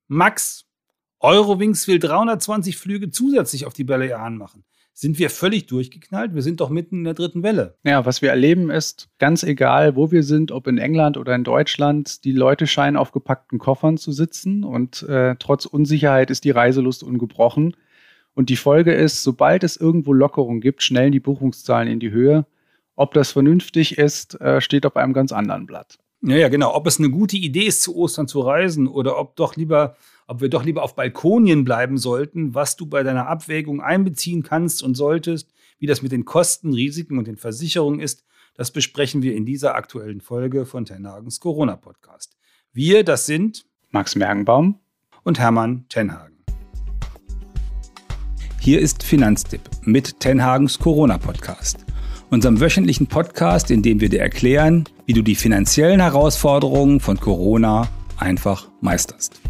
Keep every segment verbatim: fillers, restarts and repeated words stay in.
Max, Eurowings will dreihundertzwanzig Flüge zusätzlich auf die Balearen machen. Sind wir völlig durchgeknallt? Wir sind doch mitten in der dritten Welle. Ja, was wir erleben ist, ganz egal, wo wir sind, ob in England oder in Deutschland, die Leute scheinen auf gepackten Koffern zu sitzen und äh, trotz Unsicherheit ist die Reiselust ungebrochen. Und die Folge ist, sobald es irgendwo Lockerungen gibt, schnellen die Buchungszahlen in die Höhe. Ob das vernünftig ist, äh, steht auf einem ganz anderen Blatt. Ja, ja, genau. Ob es eine gute Idee ist, zu Ostern zu reisen oder ob doch lieber, ob wir doch lieber auf Balkonien bleiben sollten, was du bei deiner Abwägung einbeziehen kannst und solltest, wie das mit den Kosten, Risiken und den Versicherungen ist, das besprechen wir in dieser aktuellen Folge von Tenhagens Corona-Podcast. Wir, das sind Max Mergenbaum und Hermann Tenhagen. Hier ist Finanztipp mit Tenhagens Corona-Podcast. Unserem wöchentlichen Podcast, in dem wir dir erklären, wie du die finanziellen Herausforderungen von Corona einfach meisterst.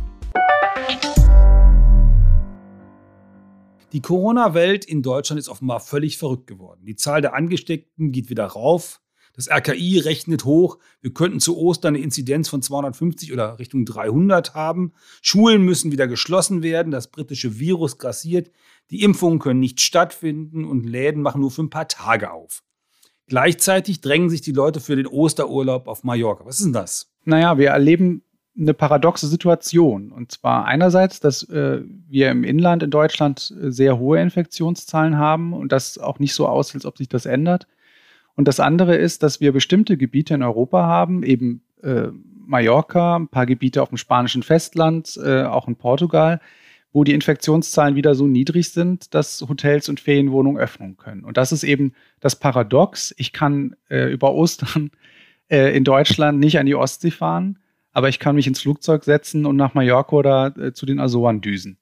Die Corona-Welt in Deutschland ist offenbar völlig verrückt geworden. Die Zahl der Angesteckten geht wieder rauf. Das R K I rechnet hoch. Wir könnten zu Ostern eine Inzidenz von zweihundertfünfzig oder Richtung dreihundert haben. Schulen müssen wieder geschlossen werden. Das britische Virus grassiert. Die Impfungen können nicht stattfinden und Läden machen nur für ein paar Tage auf. Gleichzeitig drängen sich die Leute für den Osterurlaub auf Mallorca. Was ist denn das? Naja, wir erleben eine paradoxe Situation. Und zwar einerseits, dass äh, wir im Inland in Deutschland sehr hohe Infektionszahlen haben und das auch nicht so aussieht, als ob sich das ändert. Und das andere ist, dass wir bestimmte Gebiete in Europa haben, eben äh, Mallorca, ein paar Gebiete auf dem spanischen Festland, äh, auch in Portugal, wo die Infektionszahlen wieder so niedrig sind, dass Hotels und Ferienwohnungen öffnen können. Und das ist eben das Paradox. Ich kann äh, über Ostern äh, in Deutschland nicht an die Ostsee fahren, aber ich kann mich ins Flugzeug setzen und nach Mallorca oder äh, zu den Azoren düsen.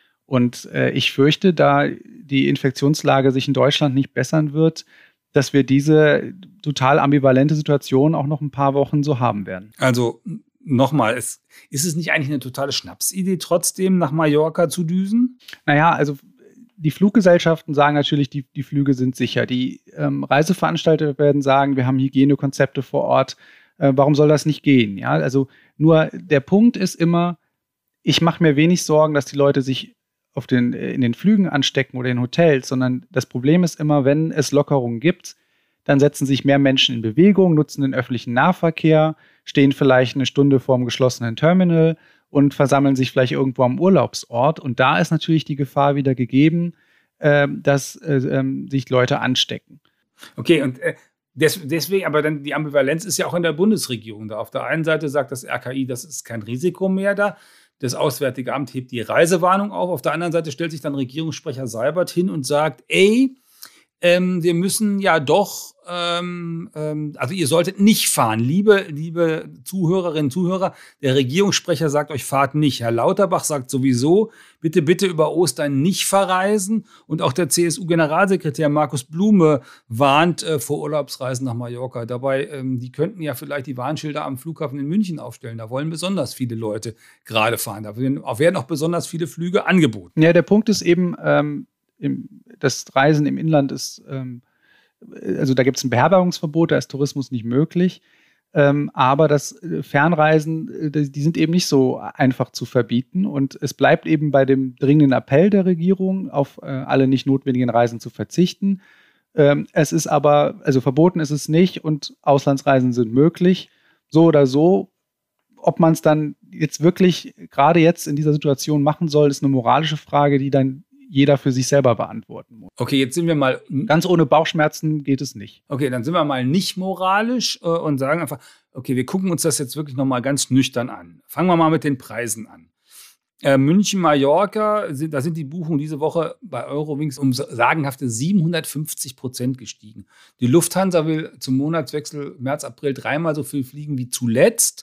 Und äh, ich fürchte, da die Infektionslage sich in Deutschland nicht bessern wird, dass wir diese total ambivalente Situation auch noch ein paar Wochen so haben werden. Also nochmal, ist, ist es nicht eigentlich eine totale Schnapsidee, trotzdem nach Mallorca zu düsen? Naja, also die Fluggesellschaften sagen natürlich, die, die Flüge sind sicher. Die ähm, Reiseveranstalter werden sagen, wir haben Hygienekonzepte vor Ort. Äh, warum soll das nicht gehen? Ja, also nur der Punkt ist immer, ich mache mir wenig Sorgen, dass die Leute sich auf den, in den Flügen anstecken oder in Hotels, sondern das Problem ist immer, wenn es Lockerungen gibt, dann setzen sich mehr Menschen in Bewegung, nutzen den öffentlichen Nahverkehr, stehen vielleicht eine Stunde vorm geschlossenen Terminal und versammeln sich vielleicht irgendwo am Urlaubsort. Und da ist natürlich die Gefahr wieder gegeben, äh, dass äh, äh, sich Leute anstecken. Okay, und äh, des, deswegen, aber dann die Ambivalenz ist ja auch in der Bundesregierung da. Auf der einen Seite sagt das R K I, das ist kein Risiko mehr da. Das Auswärtige Amt hebt die Reisewarnung auf. Auf der anderen Seite stellt sich dann Regierungssprecher Seibert hin und sagt, ey, Ähm, wir müssen ja doch, ähm, ähm, also ihr solltet nicht fahren. Liebe, liebe Zuhörerinnen und Zuhörer, der Regierungssprecher sagt euch, fahrt nicht. Herr Lauterbach sagt sowieso, bitte, bitte über Ostern nicht verreisen. Und auch der C S U-Generalsekretär Markus Blume warnt äh, vor Urlaubsreisen nach Mallorca. Dabei, ähm, die könnten ja vielleicht die Warnschilder am Flughafen in München aufstellen. Da wollen besonders viele Leute gerade fahren. Da werden auch, werden auch besonders viele Flüge angeboten. Ja, der Punkt ist eben, ähm Im, das Reisen im Inland ist, ähm, also da gibt es ein Beherbergungsverbot, da ist Tourismus nicht möglich. Ähm, aber das Fernreisen, die, die sind eben nicht so einfach zu verbieten. Und es bleibt eben bei dem dringenden Appell der Regierung, auf äh, alle nicht notwendigen Reisen zu verzichten. Ähm, es ist aber, also verboten ist es nicht und Auslandsreisen sind möglich. So oder so. Ob man es dann jetzt wirklich gerade jetzt in dieser Situation machen soll, ist eine moralische Frage, die dann jeder für sich selber beantworten muss. Okay, jetzt sind wir mal... Ganz ohne Bauchschmerzen geht es nicht. Okay, dann sind wir mal nicht moralisch äh, und sagen einfach, okay, wir gucken uns das jetzt wirklich nochmal ganz nüchtern an. Fangen wir mal mit den Preisen an. Äh, München, Mallorca, sind, da sind die Buchungen diese Woche bei Eurowings um sagenhafte siebenhundertfünfzig Prozent gestiegen. Die Lufthansa will zum Monatswechsel März, April dreimal so viel fliegen wie zuletzt.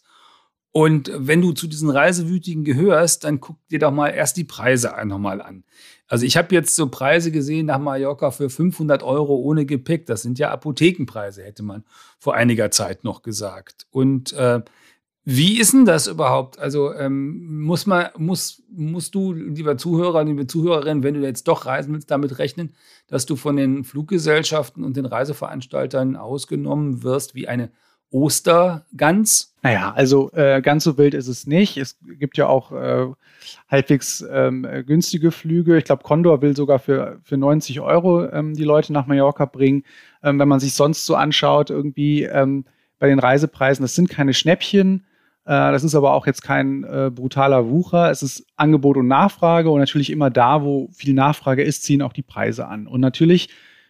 Und wenn du zu diesen Reisewütigen gehörst, dann guck dir doch mal erst die Preise nochmal an. Also ich habe jetzt so Preise gesehen nach Mallorca für fünfhundert Euro ohne Gepäck. Das sind ja Apothekenpreise, hätte man vor einiger Zeit noch gesagt. Und äh, wie ist denn das überhaupt? Also ähm, muss man, muss, musst du, lieber Zuhörer, liebe Zuhörerin, wenn du jetzt doch reisen willst, damit rechnen, dass du von den Fluggesellschaften und den Reiseveranstaltern ausgenommen wirst wie eine Ostergans? Naja, also äh, ganz so wild ist es nicht. Es gibt ja auch äh, halbwegs ähm, günstige Flüge. Ich glaube, Condor will sogar für, für neunzig Euro ähm, die Leute nach Mallorca bringen. Ähm, wenn man sich sonst so anschaut, irgendwie ähm, bei den Reisepreisen, das sind keine Schnäppchen. Äh, das ist aber auch jetzt kein äh, brutaler Wucher. Es ist Angebot und Nachfrage. Und natürlich immer da, wo viel Nachfrage ist, ziehen auch die Preise an. Und natürlich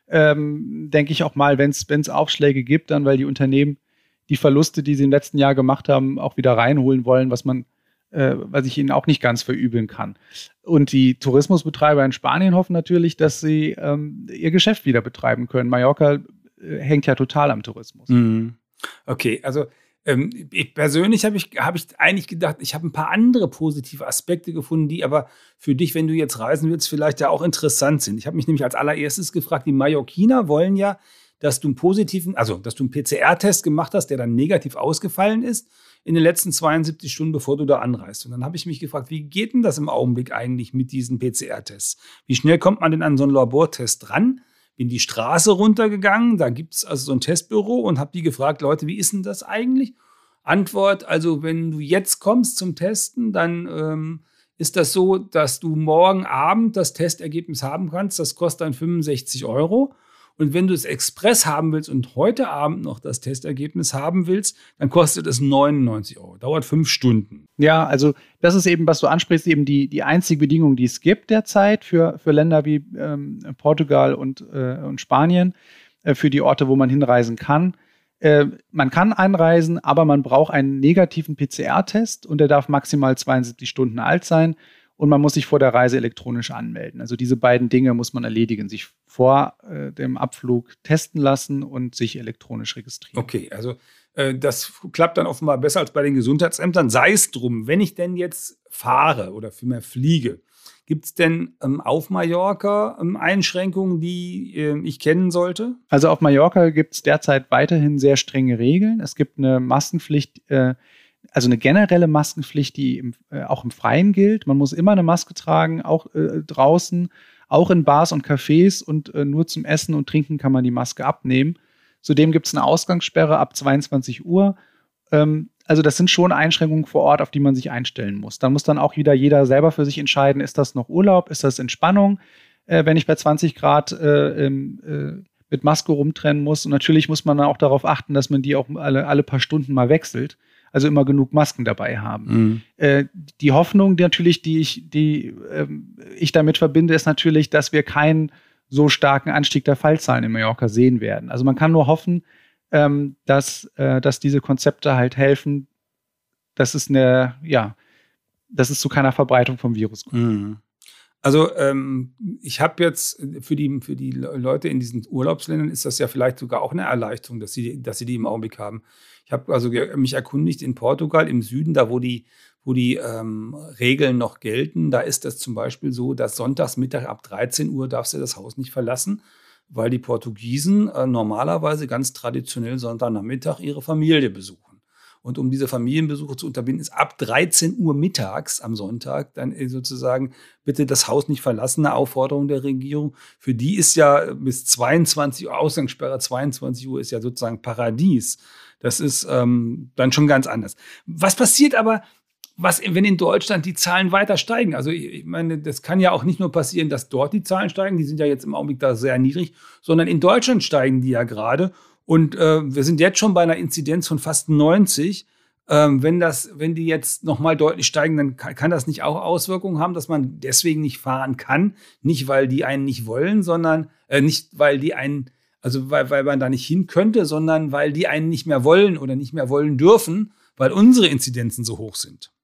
ähm, denke ich auch mal, wenn es Aufschläge gibt, dann weil die Unternehmen die Verluste, die sie im letzten Jahr gemacht haben, auch wieder reinholen wollen, was man, äh, was ich ihnen auch nicht ganz verübeln kann. Und die Tourismusbetreiber in Spanien hoffen natürlich, dass sie ähm, ihr Geschäft wieder betreiben können. Mallorca äh, hängt ja total am Tourismus. Mhm. Okay, also ähm, ich persönlich habe ich, hab ich eigentlich gedacht, ich habe ein paar andere positive Aspekte gefunden, die aber für dich, wenn du jetzt reisen willst, vielleicht ja auch interessant sind. Ich habe mich nämlich als allererstes gefragt, die Mallorquiner wollen ja, dass du einen positiven, also dass du einen P C R-Test gemacht hast, der dann negativ ausgefallen ist in den letzten zweiundsiebzig Stunden, bevor du da anreist. Und dann habe ich mich gefragt, wie geht denn das im Augenblick eigentlich mit diesen P C R-Tests? Wie schnell kommt man denn an so einen Labortest ran? Bin die Straße runtergegangen, da gibt es also so ein Testbüro und habe die gefragt, Leute, wie ist denn das eigentlich? Antwort, also wenn du jetzt kommst zum Testen, dann ähm, ist das so, dass du morgen Abend das Testergebnis haben kannst. Das kostet dann fünfundsechzig Euro. Und wenn du es express haben willst und heute Abend noch das Testergebnis haben willst, dann kostet es neunundneunzig Euro. Dauert fünf Stunden. Ja, also das ist eben, was du ansprichst, eben die, die einzige Bedingung, die es gibt derzeit für, für Länder wie ähm, Portugal und, äh, und Spanien, äh, für die Orte, wo man hinreisen kann. Äh, man kann einreisen, aber man braucht einen negativen P C R-Test und der darf maximal zweiundsiebzig Stunden alt sein. Und man muss sich vor der Reise elektronisch anmelden. Also diese beiden Dinge muss man erledigen. Sich vor äh, dem Abflug testen lassen und sich elektronisch registrieren. Okay, also äh, das klappt dann offenbar besser als bei den Gesundheitsämtern. Sei es drum, wenn ich denn jetzt fahre oder vielmehr fliege, gibt es denn ähm, auf Mallorca ähm, Einschränkungen, die äh, ich kennen sollte? Also auf Mallorca gibt es derzeit weiterhin sehr strenge Regeln. Es gibt eine Maskenpflicht, äh, also eine generelle Maskenpflicht, die im, äh, auch im Freien gilt. Man muss immer eine Maske tragen, auch äh, draußen, auch in Bars und Cafés und äh, nur zum Essen und Trinken kann man die Maske abnehmen. Zudem gibt es eine Ausgangssperre ab zweiundzwanzig Uhr. Ähm, also das sind schon Einschränkungen vor Ort, auf die man sich einstellen muss. Dann muss dann auch wieder jeder selber für sich entscheiden, ist das noch Urlaub, ist das Entspannung, äh, wenn ich bei zwanzig Grad äh, äh, mit Maske rumtrennen muss. Und natürlich muss man dann auch darauf achten, dass man die auch alle, alle paar Stunden mal wechselt. Also immer genug Masken dabei haben. Mhm. Äh, die Hoffnung, die natürlich, die ich, die ähm, ich damit verbinde, ist natürlich, dass wir keinen so starken Anstieg der Fallzahlen in Mallorca sehen werden. Also man kann nur hoffen, ähm, dass, äh, dass diese Konzepte halt helfen, dass es eine, ja, dass es zu keiner Verbreitung vom Virus kommt. Mhm. Also ähm, ich habe jetzt für die, für die Leute in diesen Urlaubsländern ist das ja vielleicht sogar auch eine Erleichterung, dass sie, dass sie die im Augenblick haben. Ich habe also mich erkundigt in Portugal im Süden, da wo die, wo die ähm, Regeln noch gelten, da ist das zum Beispiel so, dass sonntags Mittag ab dreizehn Uhr darfst du das Haus nicht verlassen, weil die Portugiesen äh, normalerweise ganz traditionell Sonntagnachmittag ihre Familie besuchen. Und um diese Familienbesuche zu unterbinden, ist ab dreizehn Uhr mittags am Sonntag dann sozusagen bitte das Haus nicht verlassen, eine Aufforderung der Regierung. Für die ist ja bis zweiundzwanzig Uhr, Ausgangssperre zweiundzwanzig Uhr ist ja sozusagen Paradies. Das ist ähm, dann schon ganz anders. Was passiert aber, was, wenn in Deutschland die Zahlen weiter steigen? Also ich meine, das kann ja auch nicht nur passieren, dass dort die Zahlen steigen, die sind ja jetzt im Augenblick da sehr niedrig, sondern in Deutschland steigen die ja gerade. Und äh, wir sind jetzt schon bei einer Inzidenz von fast neunzig. Ähm, wenn, das, wenn die jetzt nochmal deutlich steigen, dann kann, kann das nicht auch Auswirkungen haben, dass man deswegen nicht fahren kann. Nicht, weil die einen nicht wollen, sondern äh, nicht, weil die einen, also weil, weil man da nicht hin könnte, sondern weil die einen nicht mehr wollen oder nicht mehr wollen dürfen, weil unsere Inzidenzen so hoch sind.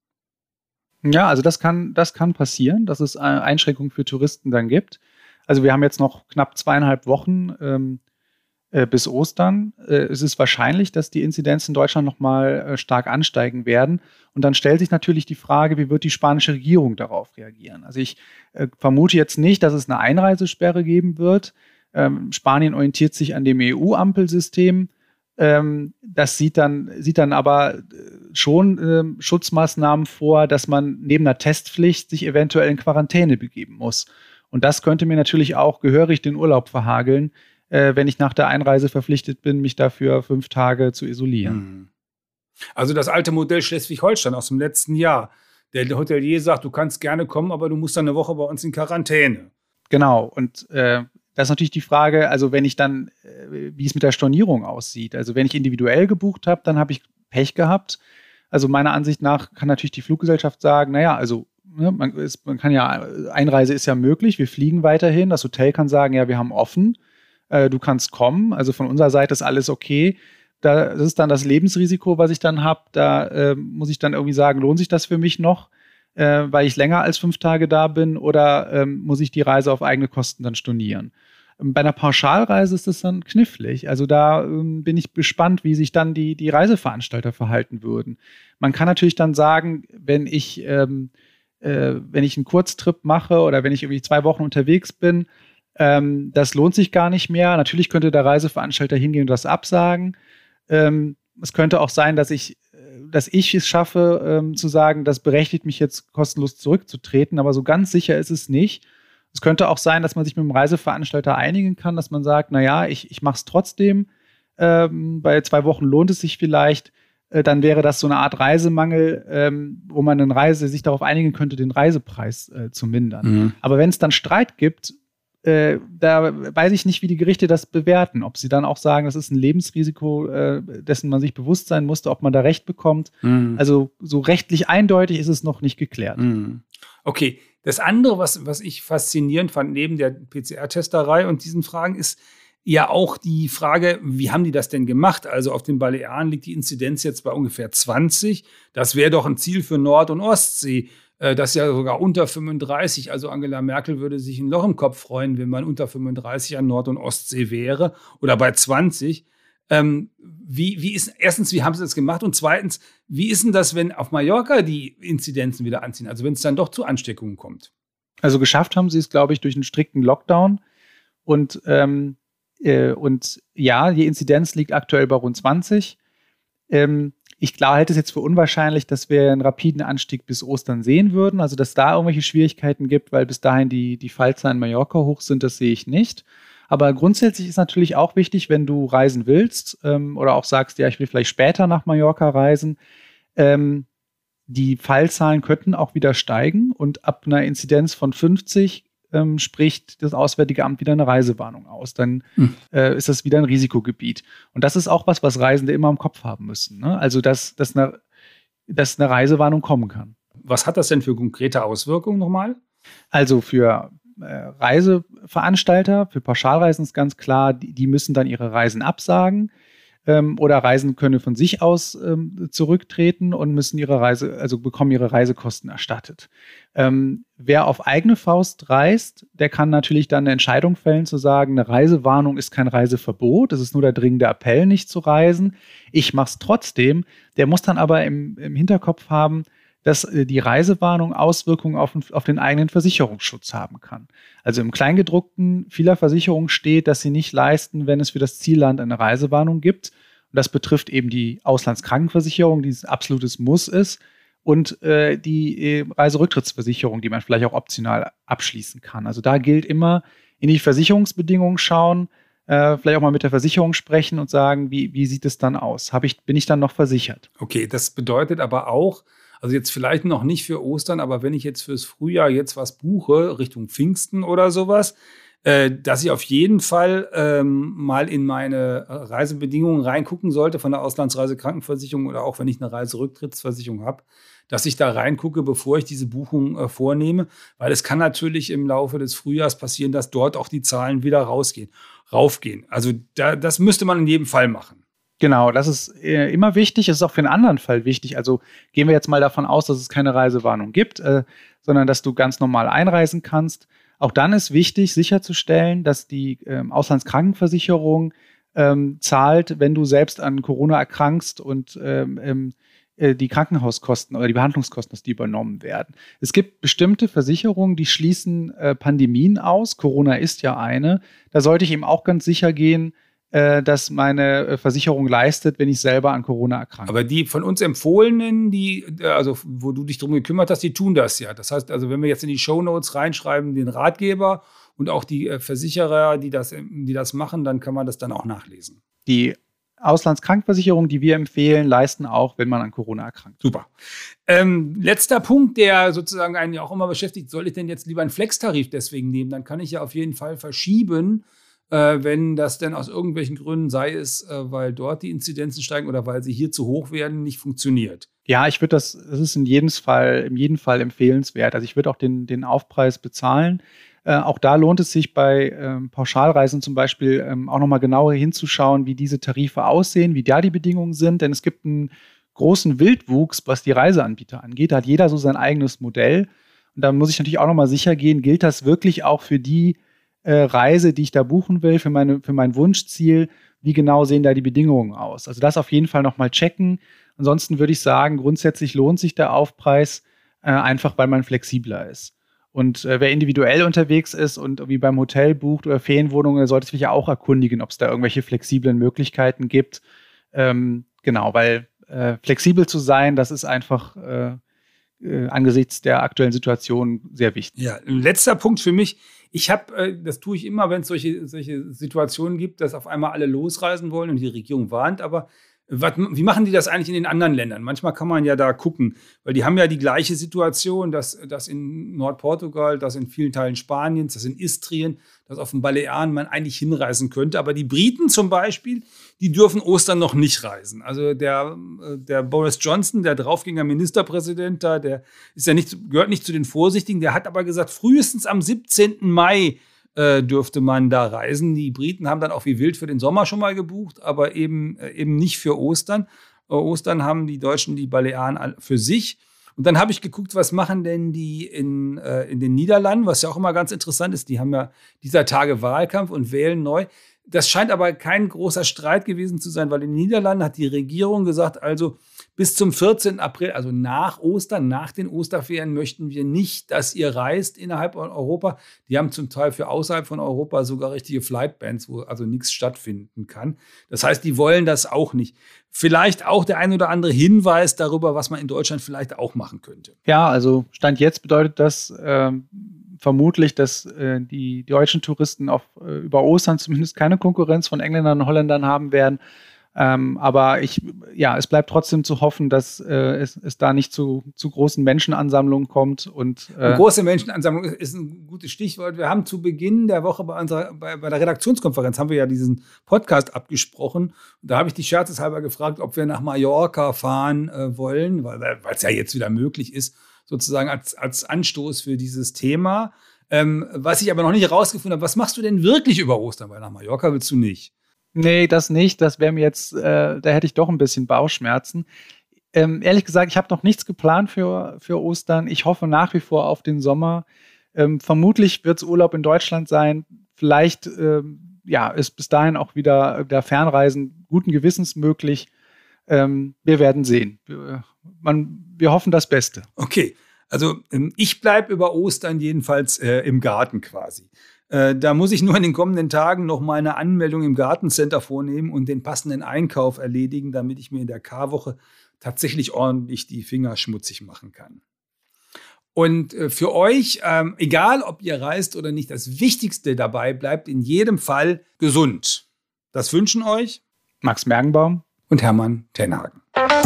Ja, also das kann, das kann passieren, dass es Einschränkungen für Touristen dann gibt. Also wir haben jetzt noch knapp zweieinhalb Wochen ähm, äh, bis Ostern. Äh, es ist wahrscheinlich, dass die Inzidenzen in Deutschland nochmal äh, stark ansteigen werden. Und dann stellt sich natürlich die Frage, wie wird die spanische Regierung darauf reagieren? Also ich äh, vermute jetzt nicht, dass es eine Einreisesperre geben wird. Ähm, Spanien orientiert sich an dem E U-Ampelsystem. Ähm, das sieht dann, sieht dann aber schon ähm, Schutzmaßnahmen vor, dass man neben einer Testpflicht sich eventuell in Quarantäne begeben muss. Und das könnte mir natürlich auch gehörig den Urlaub verhageln, äh, wenn ich nach der Einreise verpflichtet bin, mich dafür fünf Tage zu isolieren. Mhm. Also das alte Modell Schleswig-Holstein aus dem letzten Jahr. Der Hotelier sagt, du kannst gerne kommen, aber du musst dann eine Woche bei uns in Quarantäne. Genau. Und äh, das ist natürlich die Frage, also wenn ich dann, äh, wie es mit der Stornierung aussieht. Also wenn ich individuell gebucht habe, dann habe ich Pech gehabt. Also meiner Ansicht nach kann natürlich die Fluggesellschaft sagen, naja, also ne, man, ist, man kann ja, Einreise ist ja möglich, wir fliegen weiterhin. Das Hotel kann sagen, ja, wir haben offen, äh, du kannst kommen. Also von unserer Seite ist alles okay. Da, das ist dann das Lebensrisiko, was ich dann habe. Da äh, muss ich dann irgendwie sagen, lohnt sich das für mich noch, äh, weil ich länger als fünf Tage da bin, oder ähm, muss ich die Reise auf eigene Kosten dann stornieren? Ähm, bei einer Pauschalreise ist das dann knifflig. Also da ähm, bin ich gespannt, wie sich dann die, die Reiseveranstalter verhalten würden. Man kann natürlich dann sagen, wenn ich, ähm, äh, wenn ich einen Kurztrip mache oder wenn ich irgendwie zwei Wochen unterwegs bin, ähm, das lohnt sich gar nicht mehr. Natürlich könnte der Reiseveranstalter hingehen und das absagen. Ähm, es könnte auch sein, dass ich, dass ich es schaffe, ähm, zu sagen, das berechtigt mich jetzt kostenlos zurückzutreten, aber so ganz sicher ist es nicht. Es könnte auch sein, dass man sich mit dem Reiseveranstalter einigen kann, dass man sagt, naja, ich, ich mache es trotzdem, ähm, bei zwei Wochen lohnt es sich vielleicht, äh, dann wäre das so eine Art Reisemangel, ähm, wo man eine Reise sich darauf einigen könnte, den Reisepreis äh, zu mindern. Mhm. Aber wenn es dann Streit gibt, Äh, da weiß ich nicht, wie die Gerichte das bewerten. Ob sie dann auch sagen, das ist ein Lebensrisiko, äh, dessen man sich bewusst sein musste, ob man da Recht bekommt. Mhm. Also so rechtlich eindeutig ist es noch nicht geklärt. Mhm. Okay, das andere, was, was ich faszinierend fand, neben der P C R-Testerei und diesen Fragen, ist ja auch die Frage, wie haben die das denn gemacht? Also auf den Balearen liegt die Inzidenz jetzt bei ungefähr zwanzig. Das wäre doch ein Ziel für Nord- und Ostsee. Das ist ja sogar unter fünfunddreißig. Also Angela Merkel würde sich ein Loch im Kopf freuen, wenn man unter fünfunddreißig an Nord- und Ostsee wäre oder bei zwanzig. Ähm, wie, wie ist, erstens, wie haben sie das gemacht? Und zweitens, wie ist denn das, wenn auf Mallorca die Inzidenzen wieder anziehen? Also wenn es dann doch zu Ansteckungen kommt? Also geschafft haben sie es, glaube ich, durch einen strikten Lockdown. Und, ähm, äh, und ja, die Inzidenz liegt aktuell bei rund zwanzig. Ähm, Ich klar halte es jetzt für unwahrscheinlich, dass wir einen rapiden Anstieg bis Ostern sehen würden. Also, dass da irgendwelche Schwierigkeiten gibt, weil bis dahin die, die Fallzahlen in Mallorca hoch sind, das sehe ich nicht. Aber grundsätzlich ist natürlich auch wichtig, wenn du reisen willst ähm, oder auch sagst, ja, ich will vielleicht später nach Mallorca reisen, ähm, die Fallzahlen könnten auch wieder steigen und ab einer Inzidenz von fünfzig ähm, spricht das Auswärtige Amt wieder eine Reisewarnung aus. Dann hm. äh, ist das wieder ein Risikogebiet. Und das ist auch was, was Reisende immer im Kopf haben müssen. Ne? Also, dass, dass, eine, dass eine Reisewarnung kommen kann. Was hat das denn für konkrete Auswirkungen nochmal? Also für äh, Reiseveranstalter, für Pauschalreisen ist ganz klar, die, die müssen dann ihre Reisen absagen. Oder Reisen können von sich aus ähm, zurücktreten und müssen ihre Reise, also bekommen ihre Reisekosten erstattet. Ähm, wer auf eigene Faust reist, der kann natürlich dann eine Entscheidung fällen, zu sagen, eine Reisewarnung ist kein Reiseverbot, es ist nur der dringende Appell, nicht zu reisen. Ich mache es trotzdem. Der muss dann aber im, im Hinterkopf haben, dass äh, die Reisewarnung Auswirkungen auf, auf den eigenen Versicherungsschutz haben kann. Also im Kleingedruckten vieler Versicherungen steht, dass sie nicht leisten, wenn es für das Zielland eine Reisewarnung gibt. Und das betrifft eben die Auslandskrankenversicherung, die ein absolutes Muss ist, und äh, die äh, Reiserücktrittsversicherung, die man vielleicht auch optional abschließen kann. Also da gilt immer, in die Versicherungsbedingungen schauen, äh, vielleicht auch mal mit der Versicherung sprechen und sagen, wie, wie sieht es dann aus? Hab ich, bin ich dann noch versichert? Okay, das bedeutet aber auch, also jetzt vielleicht noch nicht für Ostern, aber wenn ich jetzt fürs Frühjahr jetzt was buche, Richtung Pfingsten oder sowas, äh, dass ich auf jeden Fall ähm, mal in meine Reisebedingungen reingucken sollte von der Auslandsreisekrankenversicherung oder auch wenn ich eine Reiserücktrittsversicherung habe, dass ich da reingucke, bevor ich diese Buchung äh, vornehme, weil es kann natürlich im Laufe des Frühjahrs passieren, dass dort auch die Zahlen wieder rausgehen, raufgehen. Also da, das müsste man in jedem Fall machen. Genau, das ist äh, immer wichtig. Es ist auch für einen anderen Fall wichtig. Also gehen wir jetzt mal davon aus, dass es keine Reisewarnung gibt, äh, sondern dass du ganz normal einreisen kannst. Auch dann ist wichtig, sicherzustellen, dass die äh, Auslandskrankenversicherung ähm, zahlt, wenn du selbst an Corona erkrankst und ähm, äh, die Krankenhauskosten oder die Behandlungskosten, dass die übernommen werden. Es gibt bestimmte Versicherungen, die schließen äh, Pandemien aus. Corona ist ja eine. Da sollte ich eben auch ganz sicher gehen, dass meine Versicherung leistet, wenn ich selber an Corona erkranke. Aber die von uns empfohlenen, die, also wo du dich drum gekümmert hast, die tun das ja. Das heißt, also wenn wir jetzt in die Shownotes reinschreiben, den Ratgeber und auch die Versicherer, die das, die das machen, dann kann man das dann auch nachlesen. Die Auslandskrankenversicherungen, die wir empfehlen, leisten auch, wenn man an Corona erkrankt. Super. Ähm, letzter Punkt, der sozusagen einen ja auch immer beschäftigt, soll ich denn jetzt lieber einen Flex-Tarif deswegen nehmen? Dann kann ich ja auf jeden Fall verschieben, äh, wenn das denn aus irgendwelchen Gründen, sei es, äh, weil dort die Inzidenzen steigen oder weil sie hier zu hoch werden, nicht funktioniert. Ja, ich würde das, das ist in jedem Fall, in jedem Fall empfehlenswert. Also ich würde auch den, den Aufpreis bezahlen. Äh, auch da lohnt es sich bei ähm, Pauschalreisen zum Beispiel ähm, auch nochmal genauer hinzuschauen, wie diese Tarife aussehen, wie da die Bedingungen sind. Denn es gibt einen großen Wildwuchs, was die Reiseanbieter angeht. Da hat jeder so sein eigenes Modell. Und da muss ich natürlich auch nochmal sicher gehen, gilt das wirklich auch für die äh, Reise, die ich da buchen will, für, meine, für mein Wunschziel? Wie genau sehen da die Bedingungen aus? Also das auf jeden Fall nochmal checken. Ansonsten würde ich sagen, grundsätzlich lohnt sich der Aufpreis äh, einfach, weil man flexibler ist. Und äh, wer individuell unterwegs ist und wie beim Hotel bucht oder Ferienwohnungen, der sollte sich ja auch erkundigen, ob es da irgendwelche flexiblen Möglichkeiten gibt. Ähm, genau, weil äh, flexibel zu sein, das ist einfach äh, äh, angesichts der aktuellen Situation sehr wichtig. Ja, letzter Punkt für mich. Ich habe, äh, das tue ich immer, wenn es solche, solche Situationen gibt, dass auf einmal alle losreisen wollen und die Regierung warnt, aber Was, wie machen die das eigentlich in den anderen Ländern? Manchmal kann man ja da gucken, weil die haben ja die gleiche Situation, dass, dass in Nordportugal, dass in vielen Teilen Spaniens, dass in Istrien, dass auf den Balearen man eigentlich hinreisen könnte. Aber die Briten zum Beispiel, die dürfen Ostern noch nicht reisen. Also der, der Boris Johnson, der draufgänger Ministerpräsident da, der ist ja nicht, gehört nicht zu den Vorsichtigen, der hat aber gesagt, frühestens am siebzehnten Mai dürfte man da reisen. Die Briten haben dann auch wie wild für den Sommer schon mal gebucht, aber eben, eben nicht für Ostern. Ostern haben die Deutschen die Balearen für sich. Und dann habe ich geguckt, was machen denn die in, äh, in den Niederlanden, was ja auch immer ganz interessant ist. Die haben ja dieser Tage Wahlkampf und wählen neu. Das scheint aber kein großer Streit gewesen zu sein, weil in den Niederlanden hat die Regierung gesagt, also bis zum vierzehnten April, also nach Ostern, nach den Osterferien, möchten wir nicht, dass ihr reist innerhalb von Europa. Die haben zum Teil für außerhalb von Europa sogar richtige Flightbans, wo also nichts stattfinden kann. Das heißt, die wollen das auch nicht. Vielleicht auch der ein oder andere Hinweis darüber, was man in Deutschland vielleicht auch machen könnte. Ja, also Stand jetzt bedeutet das äh, vermutlich, dass äh, die deutschen Touristen auf, äh, über Ostern zumindest keine Konkurrenz von Engländern und Holländern haben werden. Ähm, aber ich, ja, es bleibt trotzdem zu hoffen, dass äh, es, es da nicht zu, zu großen Menschenansammlungen kommt. Und, äh große Menschenansammlung ist ein gutes Stichwort. Wir haben zu Beginn der Woche bei, unserer, bei, bei der Redaktionskonferenz haben wir ja diesen Podcast abgesprochen. Und da habe ich dich scherzeshalber gefragt, ob wir nach Mallorca fahren äh, wollen, weil es ja jetzt wieder möglich ist, sozusagen als, als Anstoß für dieses Thema. Ähm, was ich aber noch nicht herausgefunden habe, was machst du denn wirklich über Ostern? Weil nach Mallorca willst du nicht. Nee, das nicht. Das wäre mir jetzt, äh, da hätte ich doch ein bisschen Bauchschmerzen. Ähm, ehrlich gesagt, ich habe noch nichts geplant für, für Ostern. Ich hoffe nach wie vor auf den Sommer. Ähm, vermutlich wird es Urlaub in Deutschland sein. Vielleicht ähm, ja, ist bis dahin auch wieder der Fernreisen guten Gewissens möglich. Ähm, wir werden sehen. Wir, man, wir hoffen das Beste. Okay, also ähm, ich bleibe über Ostern jedenfalls äh, im Garten quasi. Da muss ich nur in den kommenden Tagen noch mal eine Anmeldung im Gartencenter vornehmen und den passenden Einkauf erledigen, damit ich mir in der Karwoche tatsächlich ordentlich die Finger schmutzig machen kann. Und für euch, ähm, egal ob ihr reist oder nicht, das Wichtigste dabei bleibt in jedem Fall gesund. Das wünschen euch Max Mergenbaum und Hermann Tenhagen.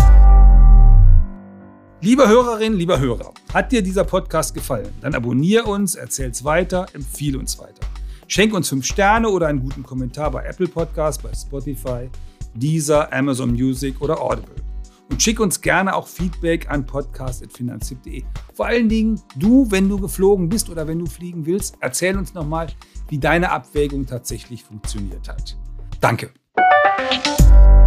Liebe Hörerinnen, lieber Hörer, hat dir dieser Podcast gefallen? Dann abonniere uns, erzähl's weiter, empfehle uns weiter. Schenk uns fünf Sterne oder einen guten Kommentar bei Apple Podcasts, bei Spotify, Deezer, Amazon Music oder Audible. Und schick uns gerne auch Feedback an podcast at finanztipp punkt de. Vor allen Dingen du, wenn du geflogen bist oder wenn du fliegen willst, erzähl uns nochmal, wie deine Abwägung tatsächlich funktioniert hat. Danke.